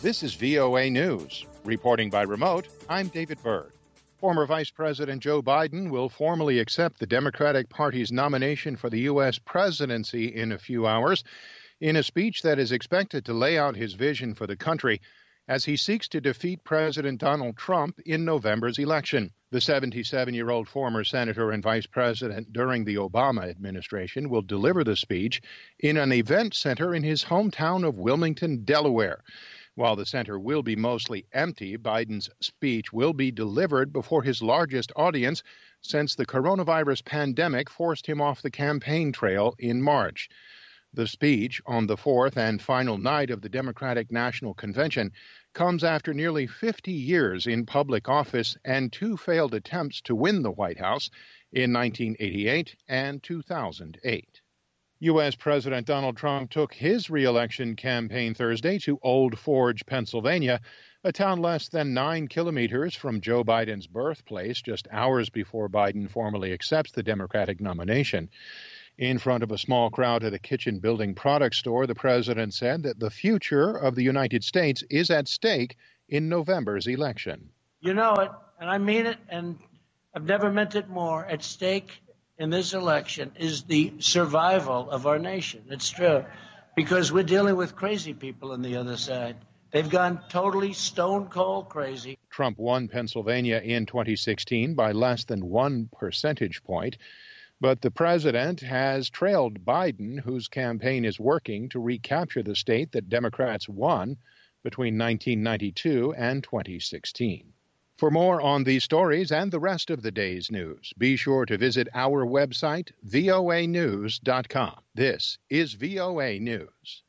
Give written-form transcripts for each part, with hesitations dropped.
This is VOA News. Reporting by remote, I'm David Byrd. Former Vice President Joe Biden will formally accept the Democratic Party's nomination for the U.S. presidency in a few hours in a speech that is expected to lay out his vision for the country as he seeks to defeat President Donald Trump in November's election. The 77-year-old former senator and vice president during the Obama administration will deliver the speech in an event center in his hometown of Wilmington, Delaware. While the center will be mostly empty, Biden's speech will be delivered before his largest audience since the coronavirus pandemic forced him off the campaign trail in March. The speech on the fourth and final night of the Democratic National Convention comes after nearly 50 years in public office and two failed attempts to win the White House in 1988 and 2008. U.S. President Donald Trump took his re-election campaign Thursday to Old Forge, Pennsylvania, a town less than 9 kilometers from Joe Biden's birthplace, just hours before Biden formally accepts the Democratic nomination. In front of a small crowd at a kitchen building product store, the president said that the future of the United States is at stake in November's election. You know it, and I mean it, and I've never meant it more. At stake in this election is the survival of our nation. It's true, because we're dealing with crazy people on the other side. They've gone totally stone cold crazy. Trump won Pennsylvania in 2016 by less than 1 percentage point. But the president has trailed Biden, whose campaign is working to recapture the state that Democrats won between 1992 and 2016. For more on these stories and the rest of the day's news, be sure to visit our website, voanews.com. This is VOA News.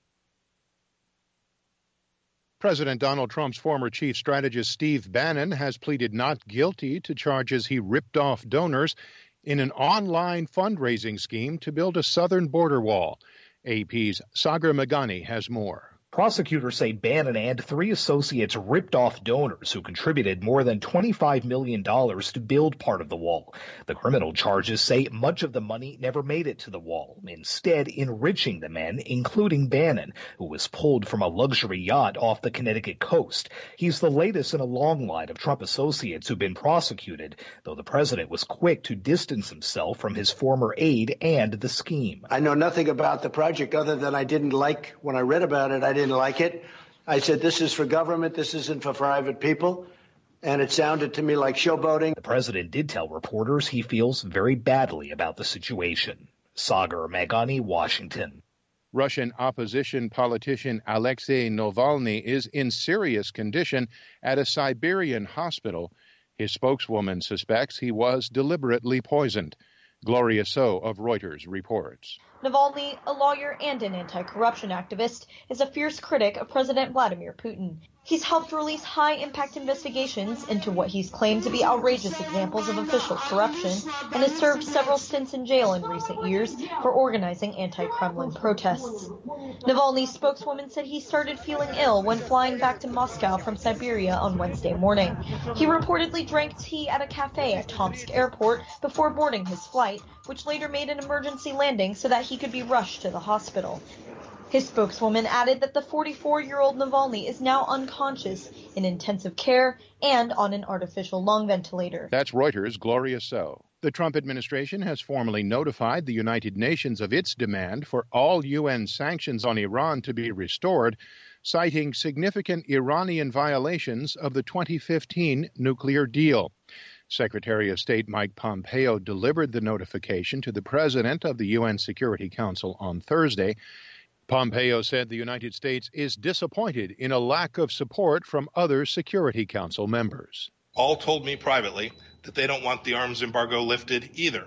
President Donald Trump's former chief strategist Steve Bannon has pleaded not guilty to charges he ripped off donors in an online fundraising scheme to build a southern border wall. AP's Sagar Meghani has more. Prosecutors say Bannon and 3 associates ripped off donors who contributed more than $25 million to build part of the wall. The criminal charges say much of the money never made it to the wall, instead enriching the men, including Bannon, who was pulled from a luxury yacht off the Connecticut coast. He's the latest in a long line of Trump associates who've been prosecuted, though the president was quick to distance himself from his former aide and the scheme. I know nothing about the project other than I didn't like, when I read about it, I didn't like it. I said, this is for government, this isn't for private people. And it sounded to me like showboating. The president did tell reporters he feels very badly about the situation. Sagar Meghani, Washington. Russian opposition politician Alexei Navalny is in serious condition at a Siberian hospital. His spokeswoman suspects he was deliberately poisoned. Gloria So of Reuters reports. Navalny, a lawyer and an anti-corruption activist, is a fierce critic of President Vladimir Putin. He's helped release high-impact investigations into what he's claimed to be outrageous examples of official corruption and has served several stints in jail in recent years for organizing anti-Kremlin protests. Navalny's spokeswoman said he started feeling ill when flying back to Moscow from Siberia on Wednesday morning. He reportedly drank tea at a cafe at Tomsk airport before boarding his flight, which later made an emergency landing so that he could be rushed to the hospital. His spokeswoman added that the 44-year-old Navalny is now unconscious in intensive care and on an artificial lung ventilator. That's Reuters' Gloria So. The Trump administration has formally notified the United Nations of its demand for all UN sanctions on Iran to be restored, citing significant Iranian violations of the 2015 nuclear deal. Secretary of State Mike Pompeo delivered the notification to the president of the UN Security Council on Thursday. Pompeo said the United States is disappointed in a lack of support from other Security Council members. All told me privately that they don't want the arms embargo lifted either.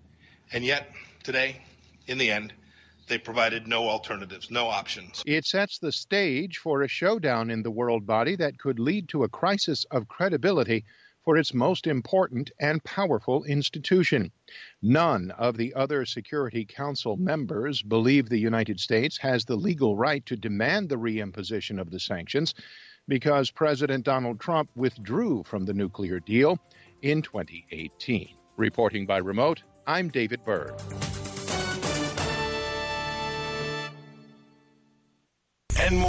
And yet, today, in the end, they provided no alternatives, no options. It sets the stage for a showdown in the world body that could lead to a crisis of credibility for its most important and powerful institution. None of the other Security Council members believe the United States has the legal right to demand the reimposition of the sanctions because President Donald Trump withdrew from the nuclear deal in 2018. Reporting by remote, I'm David Byrd.